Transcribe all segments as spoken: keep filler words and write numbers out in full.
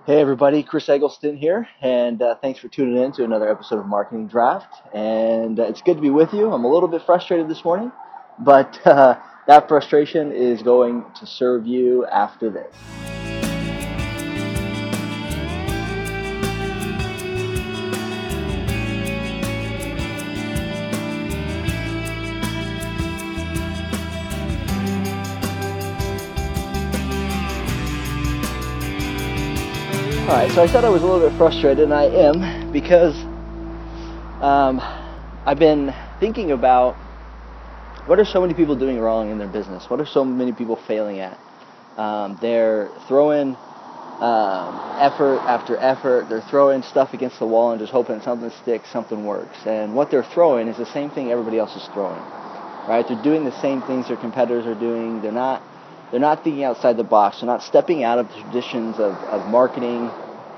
Hey everybody, Chris Eggleston here, and uh, thanks for tuning in to another episode of Marketing Draft. And uh, it's good to be with you. I'm a little bit frustrated this morning, but uh, that frustration is going to serve you after this. Alright, so I said I was a little bit frustrated, and I am, because um, I've been thinking about what are so many people doing wrong in their business? What are so many people failing at? Um, they're throwing um, effort after effort. They're throwing stuff against the wall and just hoping something sticks, something works. And what they're throwing is the same thing everybody else is throwing, right? They're doing the same things their competitors are doing. They're not they're not thinking outside the box. They're not stepping out of the traditions of, of marketing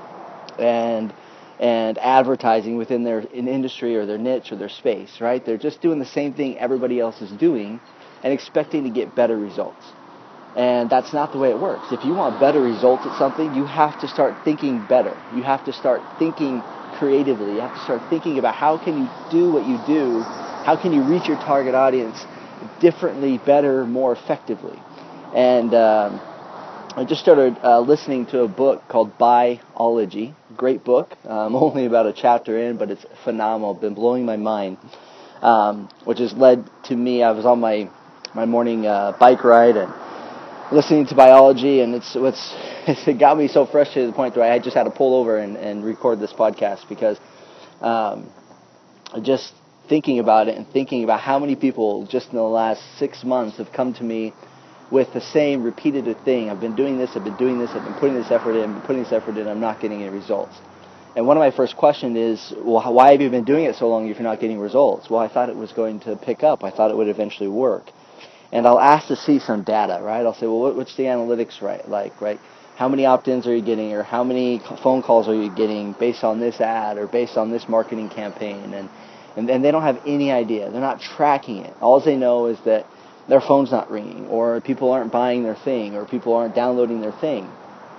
and and advertising within their in industry or their niche or their space, right? They're just doing the same thing everybody else is doing and expecting to get better results. And that's not the way it works. If you want better results at something, you have to start thinking better. You have to start thinking creatively. You have to start thinking about how can you do what you do, how can you reach your target audience differently, better, more effectively. And um, I just started uh, listening to a book called Buyology. Great book. I'm only about a chapter in, but it's phenomenal. It's been blowing my mind, um, which has led to me. I was on my my morning uh, bike ride and listening to Buyology, and it's what's it got me so frustrated to the point where I just had to pull over and, and record this podcast because um, just thinking about it and thinking about how many people just in the last six months have come to me with the same repeated thing. I've been doing this, I've been doing this, I've been putting this effort in, I've been putting this effort in, I'm not getting any results. And one of my first questions is, well, why have you been doing it so long if you're not getting results? Well, I thought it was going to pick up. I thought it would eventually work. And I'll ask to see some data, right? I'll say, well, what, what's the analytics right, like, right? How many opt-ins are you getting, or how many phone calls are you getting based on this ad or based on this marketing campaign? And, and, and they don't have any idea. They're not tracking it. All they know is that their phone's not ringing, or people aren't buying their thing, or people aren't downloading their thing,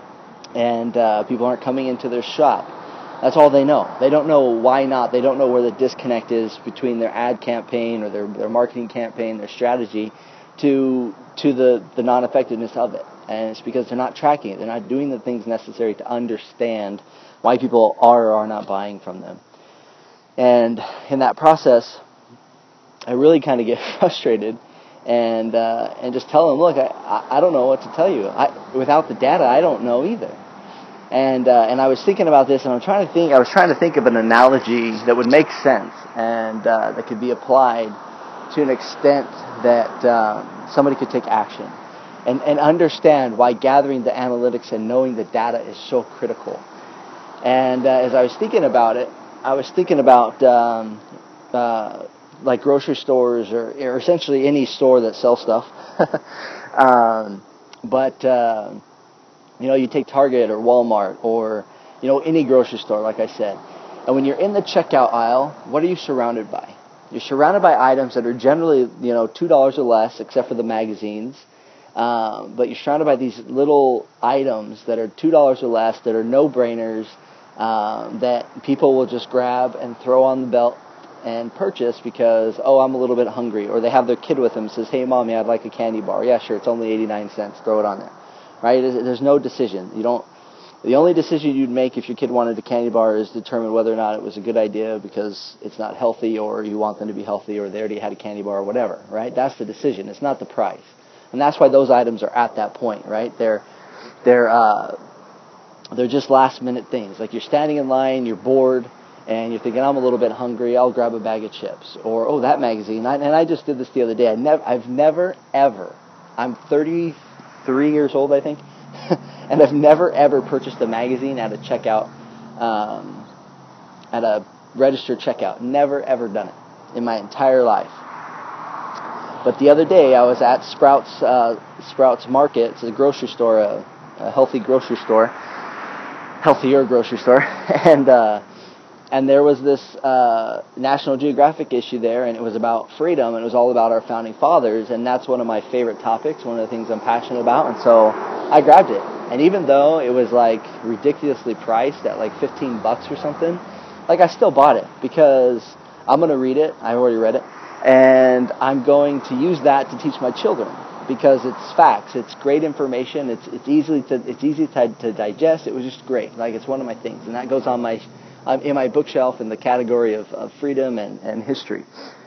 and uh, people aren't coming into their shop. That's all they know. They don't know why not. They don't know where the disconnect is between their ad campaign or their, their marketing campaign, their strategy, to to the, the non-effectiveness of it. And it's because they're not tracking it. They're not doing the things necessary to understand why people are or are not buying from them. And in that process, I really kind of get frustrated and uh, and just tell them, look, I, I don't know what to tell you. I, without the data, I don't know either. And uh, and I was thinking about this, and I'm trying to think. I was trying to think of an analogy that would make sense and uh, that could be applied to an extent that uh, somebody could take action and and understand why gathering the analytics and knowing the data is so critical. And uh, as I was thinking about it, I was thinking about um, uh, like grocery stores or, or essentially any store that sells stuff. um, but, uh, you know, you take Target or Walmart or, you know, any grocery store, like I said. And when you're in the checkout aisle, what are you surrounded by? You're surrounded by items that are generally, you know, two dollars or less, except for the magazines. Um, but you're surrounded by these little items that are two dollars or less, that are no-brainers, um, that people will just grab and throw on the belt and purchase because, oh, I'm a little bit hungry. Or they have their kid with them and says, hey, Mommy, I'd like a candy bar. Yeah, sure, it's only eighty-nine cents. Throw it on there. Right? There's no decision. You don't. The only decision you'd make if your kid wanted a candy bar is determine whether or not it was a good idea because it's not healthy or you want them to be healthy or they already had a candy bar or whatever. Right? That's the decision. It's not the price. And that's why those items are at that point. Right? They're they're uh, they're just last minute things. Like you're standing in line, you're bored, and you're thinking, I'm a little bit hungry, I'll grab a bag of chips. Or, oh, that magazine. I, and I just did this the other day. I nev- I've never, ever, I'm thirty-three years old, I think, and I've never, ever purchased a magazine at a checkout, um, at a registered checkout. Never, ever done it in my entire life. But the other day, I was at Sprouts, uh, Sprouts Market. It's a grocery store, a, a healthy grocery store, healthier grocery store, and uh, and there was this uh, National Geographic issue there, and it was about freedom, and it was all about our founding fathers, and that's one of my favorite topics, one of the things I'm passionate about, and so I grabbed it. And even though it was like ridiculously priced at like fifteen bucks or something, like I still bought it because I'm going to read it. I already read it. And I'm going to use that to teach my children because it's facts. It's great information. It's it's easily to it's easy to, to digest. It was just great. Like it's one of my things, and that goes on my um, in my bookshelf in the category of, of freedom and, and history.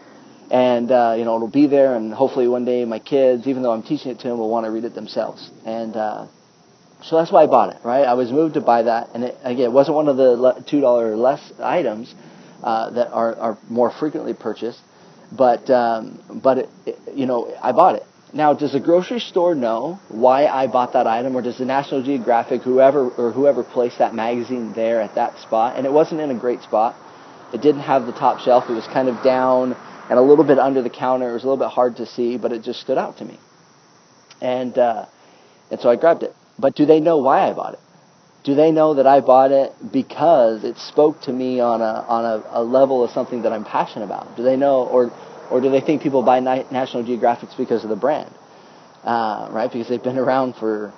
And uh, you know, it'll be there, and hopefully one day my kids, even though I'm teaching it to them, will want to read it themselves. And uh, so that's why I bought it. Right? I was moved to buy that, and it, again, it wasn't one of the two dollar or less items uh, that are, are more frequently purchased. But um, but it, it, you know, I bought it. Now, does the grocery store know why I bought that item, or does the National Geographic, whoever or whoever placed that magazine there at that spot? And it wasn't in a great spot. It didn't have the top shelf. It was kind of down and a little bit under the counter. It was a little bit hard to see, but it just stood out to me. And uh, and so I grabbed it. But do they know why I bought it? Do they know that I bought it because it spoke to me on a on a, a level of something that I'm passionate about? Do they know, or or do they think people buy Ni- National Geographics because of the brand, uh, right? Because they've been around for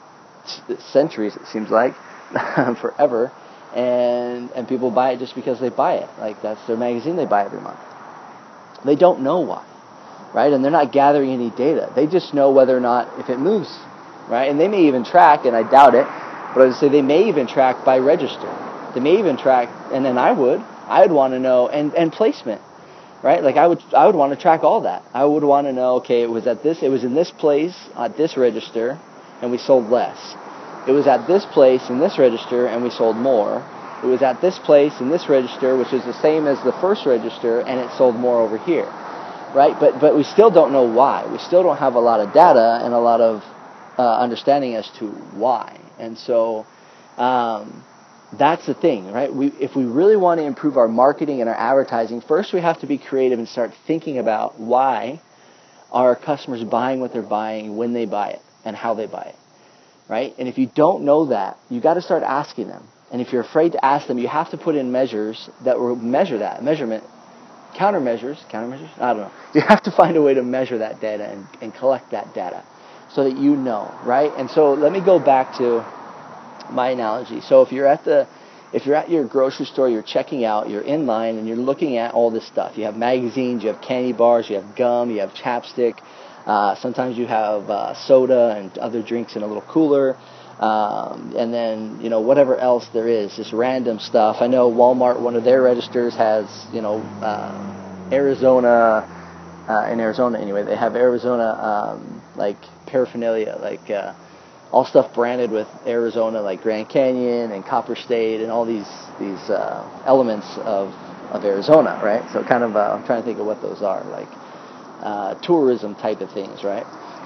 centuries, it seems like, forever, and and people buy it just because they buy it. Like that's their magazine they buy every month. They don't know why, right? And they're not gathering any data. They just know whether or not if it moves, right? And they may even track, and I doubt it. But I would say they may even track by register. They may even track, and then I would, I would want to know, and, and placement, right? Like I would, I would want to track all that. I would want to know, okay, it was at this, it was in this place at this register, and we sold less. It was at this place in this register, and we sold more. It was at this place in this register, which is the same as the first register, and it sold more over here, right? But but we still don't know why. We still don't have a lot of data and a lot of uh, understanding as to why. And so um, that's the thing, right? We, if we really want to improve our marketing and our advertising, first we have to be creative and start thinking about why are customers buying what they're buying, when they buy it, and how they buy it, right? And if you don't know that, you got to start asking them. And if you're afraid to ask them, you have to put in measures that will measure that, measurement, countermeasures, countermeasures, I don't know. You have to find a way to measure that data and, and collect that data, so that you know, right? And so let me go back to my analogy. So if you're at the, if you're at your grocery store, you're checking out, you're in line, and you're looking at all this stuff. You have magazines, you have candy bars, you have gum, you have chapstick. Uh, sometimes you have uh, soda and other drinks in a little cooler. Um, and then, you know, whatever else there is, just random stuff. I know Walmart, one of their registers has, you know, uh, Arizona, uh, in Arizona anyway, they have Arizona, um, like, paraphernalia, like uh, all stuff branded with Arizona, like Grand Canyon and Copper State and all these these uh, elements of of Arizona, right? So kind of, uh, I'm trying to think of what those are, like uh, tourism type of things, right?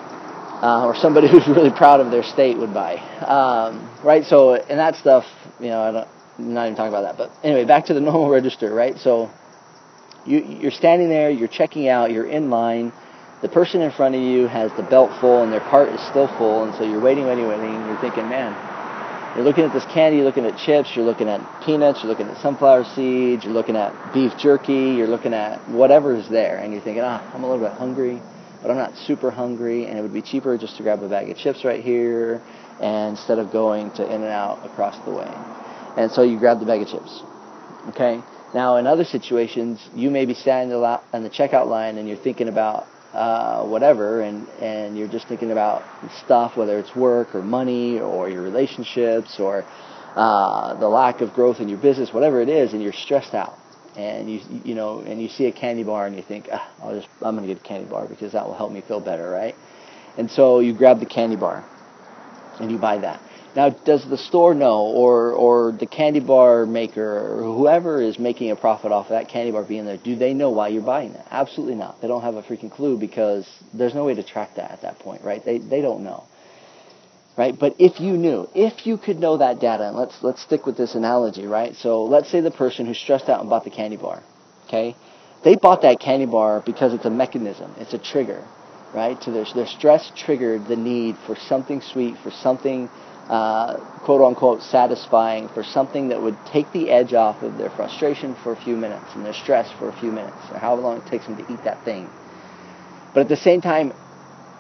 Uh, or somebody who's really proud of their state would buy, um, right? So, and that stuff, you know, I don't, I'm not even talking about that. But anyway, back to the normal register, right? So you, you're standing there, you're checking out, you're in line. The person in front of you has the belt full and their cart is still full, and so you're waiting, waiting, waiting, and you're thinking, man, you're looking at this candy, you're looking at chips, you're looking at peanuts, you're looking at sunflower seeds, you're looking at beef jerky, you're looking at whatever is there, and you're thinking, ah, I'm a little bit hungry, but I'm not super hungry, and it would be cheaper just to grab a bag of chips right here, and instead of going to In-N-Out across the way. And so you grab the bag of chips, okay? Now, in other situations, you may be standing in the checkout line, and you're thinking about Uh, whatever, and, and you're just thinking about stuff, whether it's work or money or your relationships or uh, the lack of growth in your business, whatever it is, and you're stressed out, and you you know, and you see a candy bar and you think, ah, I'll just I'm gonna get a candy bar because that will help me feel better, right? And so you grab the candy bar and you buy that. Now, does the store know, or or the candy bar maker, or whoever is making a profit off of that candy bar being there, do they know why you're buying that? Absolutely not. They don't have a freaking clue because there's no way to track that at that point, right? They they don't know, right? But if you knew, if you could know that data, and let's let's stick with this analogy, right? So let's say the person who's stressed out and bought the candy bar, okay? They bought that candy bar because it's a mechanism, it's a trigger, right? So their their stress triggered the need for something sweet, for something Uh, quote-unquote satisfying, for something that would take the edge off of their frustration for a few minutes and their stress for a few minutes, or however long it takes them to eat that thing. But at the same time,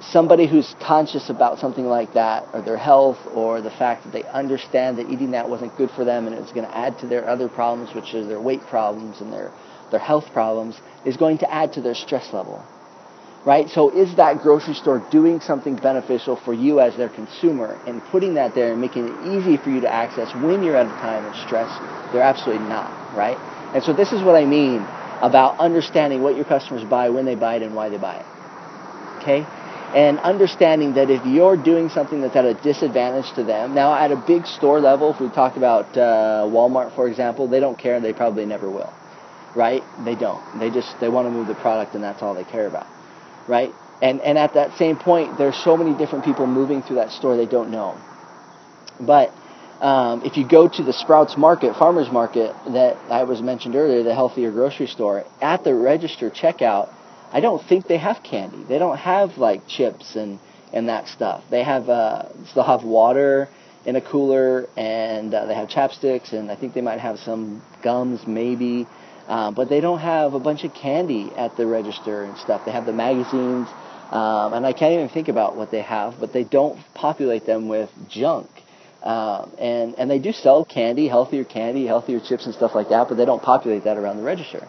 somebody who's conscious about something like that, or their health, or the fact that they understand that eating that wasn't good for them and it's going to add to their other problems, which is their weight problems and their, their health problems, is going to add to their stress level. Right? So is that grocery store doing something beneficial for you as their consumer and putting that there and making it easy for you to access when you're at a time of stress? They're absolutely not, right? And so this is what I mean about understanding what your customers buy, when they buy it, and why they buy it. Okay? And understanding that if you're doing something that's at a disadvantage to them, now at a big store level, if we talk about uh, Walmart, for example, they don't care, and they probably never will, right? They don't. They just, they want to move the product, and that's all they care about, right? And and at that same point, there's so many different people moving through that store they don't know. But um, if you go to the Sprouts Market, Farmers Market, that I was mentioned earlier, the healthier grocery store, at the register checkout, I don't think they have candy. They don't have like chips and, and that stuff. They have uh, still have water in a cooler, and uh, they have chapsticks, and I think they might have some gums maybe, uh, but they don't have a bunch of candy at the register and stuff. They have the magazines, um, and I can't even think about what they have, but they don't populate them with junk. Um, and and they do sell candy, healthier candy, healthier chips and stuff like that, but they don't populate that around the register.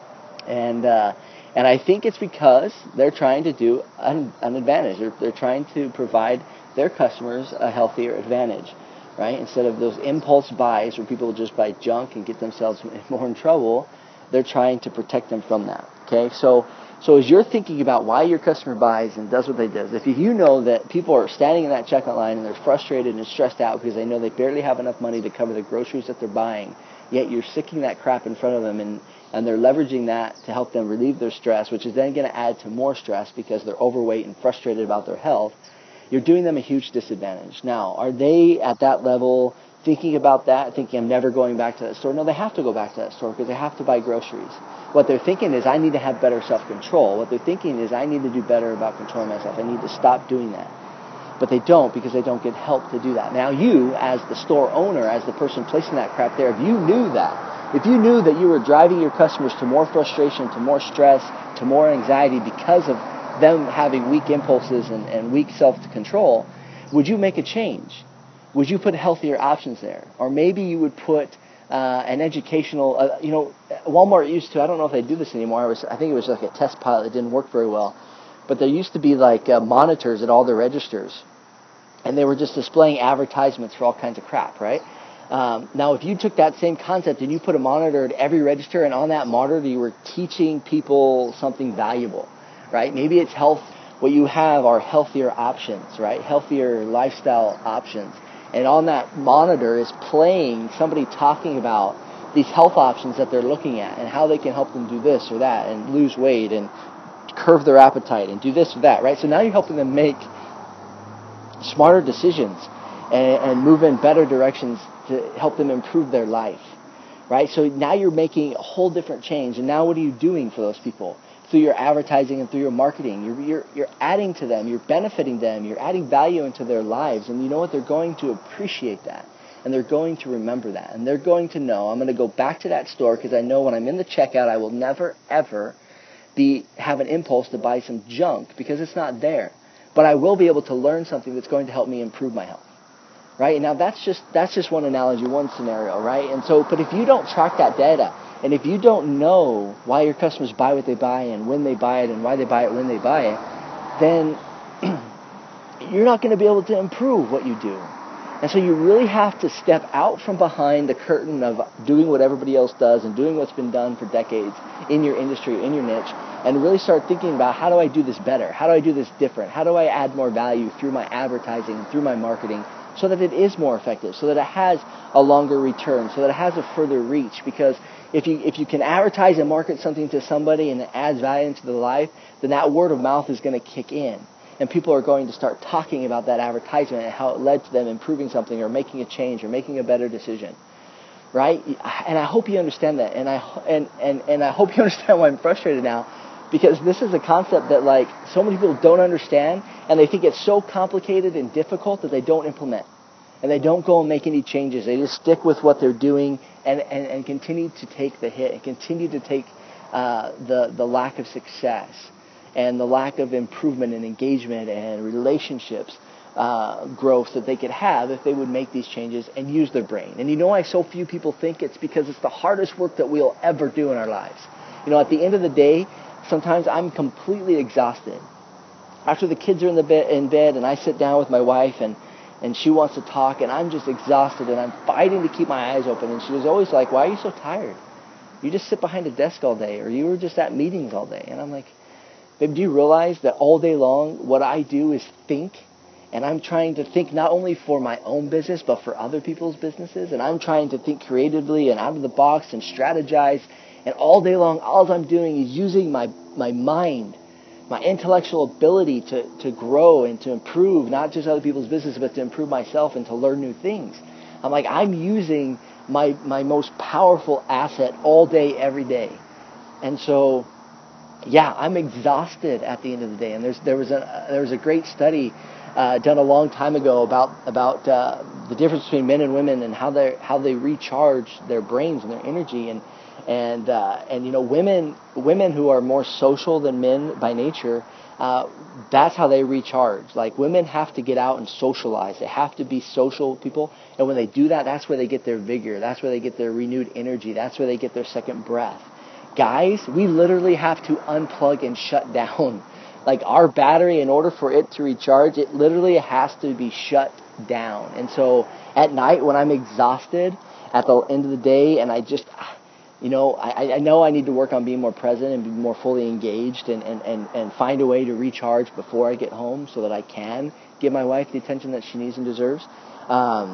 And uh, and I think it's because they're trying to do an, an advantage. They're, they're trying to provide their customers a healthier advantage, right? Instead of those impulse buys where people just buy junk and get themselves more in trouble, they're trying to protect them from that, okay? So so as you're thinking about why your customer buys and does what they do, if you know that people are standing in that checkout line and they're frustrated and stressed out because they know they barely have enough money to cover the groceries that they're buying, yet you're sticking that crap in front of them, and and they're leveraging that to help them relieve their stress, which is then going to add to more stress because they're overweight and frustrated about their health, you're doing them a huge disadvantage. Now, are they at that level thinking about that, thinking I'm never going back to that store? No, they have to go back to that store because they have to buy groceries. What they're thinking is, I need to have better self-control. What they're thinking is, I need to do better about controlling myself. I need to stop doing that. But they don't, because they don't get help to do that. Now you, as the store owner, as the person placing that crap there, if you knew that, if you knew that you were driving your customers to more frustration, to more stress, to more anxiety because of them having weak impulses and, and weak self-control, would you make a change? Would you put healthier options there? Or maybe you would put uh, an educational, uh, you know, Walmart used to, I don't know if they do this anymore, it was, I think it was like a test pilot that didn't work very well, but there used to be like uh, monitors at all the registers, and they were just displaying advertisements for all kinds of crap, right? Um, now, if you took that same concept and you put a monitor at every register, and on that monitor you were teaching people something valuable, right? Maybe it's health. What you have are healthier options, right? Healthier lifestyle options. And on that monitor is playing somebody talking about these health options that they're looking at and how they can help them do this or that and lose weight and curb their appetite and do this or that, right? So now you're helping them make smarter decisions and, and move in better directions to help them improve their life, right? So now you're making a whole different change. And now what are you doing for those people? Through your advertising and through your marketing, you're, you're, you're adding to them, you're benefiting them, you're adding value into their lives. And you know what? They're going to appreciate that. And they're going to remember that. And they're going to know, I'm going to go back to that store because I know when I'm in the checkout, I will never, ever be have an impulse to buy some junk because it's not there. But I will be able to learn something that's going to help me improve my health. Right? Now that's just that's just one analogy, one scenario, right? And so, but if you don't track that data, and if you don't know why your customers buy what they buy and when they buy it and why they buy it when they buy it, then you're not going to be able to improve what you do. And so you really have to step out from behind the curtain of doing what everybody else does and doing what's been done for decades in your industry, in your niche, and really start thinking about, how do I do this better? How do I do this different? How do I add more value through my advertising and through my marketing so that it is more effective, so that it has a longer return, so that it has a further reach? Because if you if you can advertise and market something to somebody and it adds value into their life, then that word of mouth is going to kick in. And people are going to start talking about that advertisement and how it led to them improving something or making a change or making a better decision, right? And I hope you understand that. And I and, and, and I hope you understand why I'm frustrated now, because this is a concept that like so many people don't understand, and they think it's so complicated and difficult that they don't implement. And they don't go and make any changes. They just stick with what they're doing and, and, and continue to take the hit and continue to take uh, the, the lack of success. and the lack of improvement and engagement and relationships uh, growth that they could have if they would make these changes and use their brain. And you know why so few people think? It's because it's the hardest work that we'll ever do in our lives. You know, at the end of the day, sometimes I'm completely exhausted. After the kids are in the bed, in bed and I sit down with my wife and, and she wants to talk and I'm just exhausted and I'm fighting to keep my eyes open. And she was always like, why are you so tired? You just sit behind a desk all day, or you were just at meetings all day. And I'm like, babe, do you realize that all day long what I do is think? And I'm trying to think not only for my own business, but for other people's businesses. And I'm trying to think creatively and out of the box and strategize. And all day long, all I'm doing is using my, my mind, my intellectual ability to, to grow and to improve, not just other people's business, but to improve myself and to learn new things. I'm like, I'm using my, my most powerful asset all day, every day. And so, yeah, I'm exhausted at the end of the day. And there's, there was a, there was a great study Uh, done a long time ago about about uh, the difference between men and women and how they how they recharge their brains and their energy, and and uh, and you know women women who are more social than men by nature, uh, that's how they recharge. Like, women have to get out and socialize. They have to be social people, and when they do that, that's where they get their vigor. That's where they get their renewed energy. That's where they get their second breath. Guys, we literally have to unplug and shut down. Like, our battery, in order for it to recharge, it literally has to be shut down. And so at night when I'm exhausted at the end of the day and I just, you know, I, I know I need to work on being more present and be more fully engaged and, and, and, and find a way to recharge before I get home so that I can give my wife the attention that she needs and deserves. Um,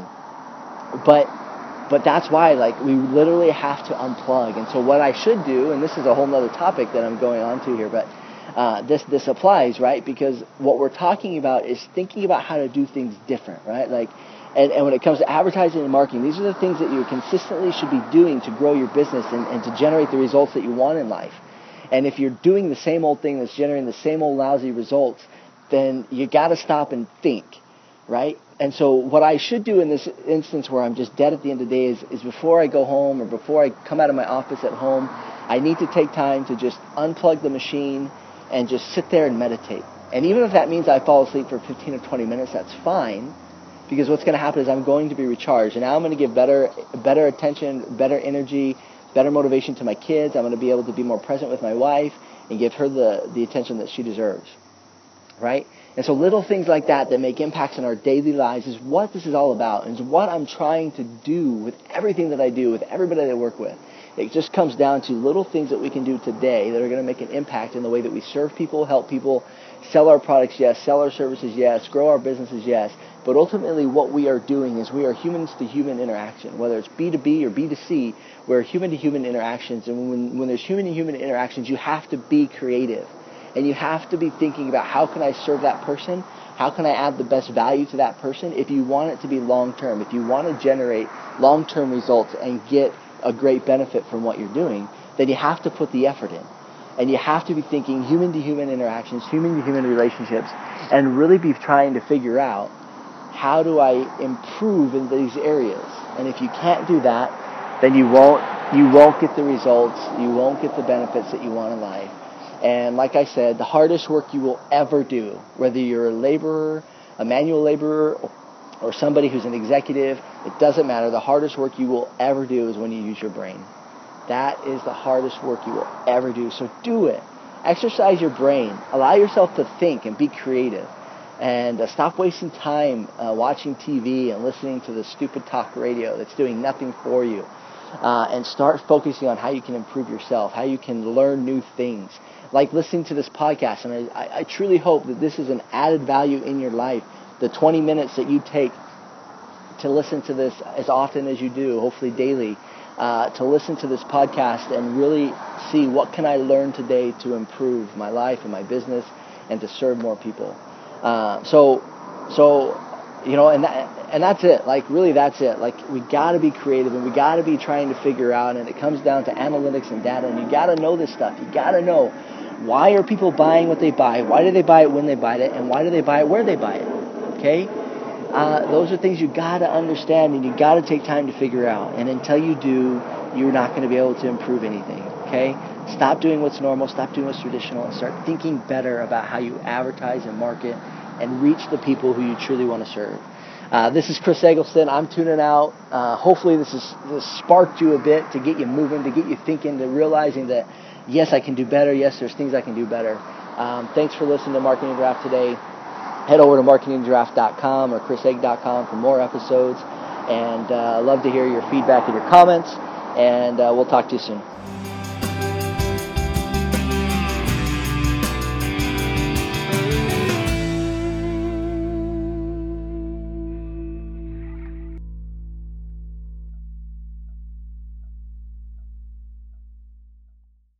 but but that's why, like, we literally have to unplug. And so what I should do, and this is a whole other topic that I'm going on to here, but Uh, this this applies, right? Because what we're talking about is thinking about how to do things different, right? Like, and, and when it comes to advertising and marketing, these are the things that you consistently should be doing to grow your business and, and to generate the results that you want in life. And if you're doing the same old thing that's generating the same old lousy results, then you got to stop and think, right? And so what I should do in this instance where I'm just dead at the end of the day is, is before I go home or before I come out of my office at home, I need to take time to just unplug the machine and just sit there and meditate. And even if that means I fall asleep for fifteen or twenty minutes, that's fine, because what's going to happen is I'm going to be recharged. And now I'm going to give better better attention, better energy, better motivation to my kids. I'm going to be able to be more present with my wife and give her the, the attention that she deserves, right? And so little things like that that make impacts in our daily lives is what this is all about, and is what I'm trying to do with everything that I do, with everybody that I work with. It just comes down to little things that we can do today that are going to make an impact in the way that we serve people, help people, sell our products, yes, sell our services, yes, grow our businesses, yes. But ultimately what we are doing is we are humans-to-human interaction. Whether it's B to B or B to C, we're human-to-human interactions. And when, when there's human-to-human interactions, you have to be creative. And you have to be thinking about, how can I serve that person? How can I add the best value to that person? If you want it to be long-term, if you want to generate long-term results and get a great benefit from what you're doing, then you have to put the effort in. And you have to be thinking human-to-human interactions, human-to-human relationships, and really be trying to figure out, how do I improve in these areas? And if you can't do that, then you won't you won't get the results, you won't get the benefits that you want in life. And like I said, the hardest work you will ever do, whether you're a laborer, a manual laborer, or somebody who's an executive, it doesn't matter. The hardest work you will ever do is when you use your brain. That is the hardest work you will ever do. So do it. Exercise your brain. Allow yourself to think and be creative. And uh, stop wasting time uh, watching T V and listening to the stupid talk radio that's doing nothing for you. Uh, and start focusing on how you can improve yourself, how you can learn new things. Like listening to this podcast. And I, I truly hope that this is an added value in your life. The twenty minutes that you take to listen to this as often as you do, hopefully daily, uh, to listen to this podcast and really see, what can I learn today to improve my life and my business and to serve more people. Uh, so, so you know, and that, and that's it. Like, really, that's it. Like, we got to be creative and we got to be trying to figure out. And it comes down to analytics and data. And you got to know this stuff. You got to know, why are people buying what they buy? Why do they buy it when they buy it? And why do they buy it where they buy it? Okay? Uh, those are things you got to understand and you got to take time to figure out. And until you do, you're not going to be able to improve anything. Okay? Stop doing what's normal, stop doing what's traditional, and start thinking better about how you advertise and market and reach the people who you truly want to serve. Uh, this is Chris Eggleston. I'm tuning out. Uh, hopefully this has this sparked you a bit to get you moving, to get you thinking, to realizing that, yes, I can do better. Yes, there's things I can do better. Um, thanks for listening to Marketing Draft today. Head over to marketing draft dot com or chris egg dot com for more episodes. And uh, I'd love to hear your feedback and your comments. And uh, we'll talk to you soon.